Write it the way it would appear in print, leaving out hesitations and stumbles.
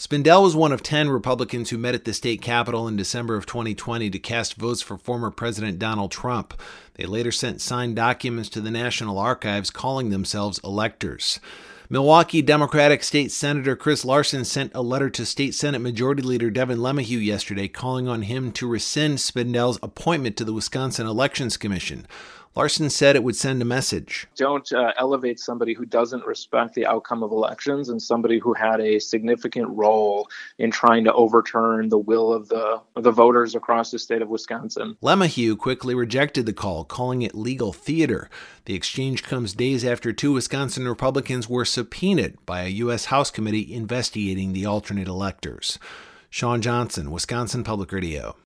Spindell was one of 10 Republicans who met at the state capitol in December of 2020 to cast votes for former President Donald Trump. They later sent signed documents to the National Archives calling themselves electors. Milwaukee Democratic State Senator Chris Larson sent a letter to State Senate Majority Leader Devin LeMahieu yesterday calling on him to rescind Spindell's appointment to the Wisconsin Elections Commission. Larson said it would send a message. Don't elevate somebody who doesn't respect the outcome of elections and somebody who had a significant role in trying to overturn the will of the voters across the state of Wisconsin. LeMahieu quickly rejected the call, calling it legal theater. The exchange comes days after 2 Wisconsin Republicans were subpoenaed by a U.S. House committee investigating the alternate electors. Sean Johnson, Wisconsin Public Radio.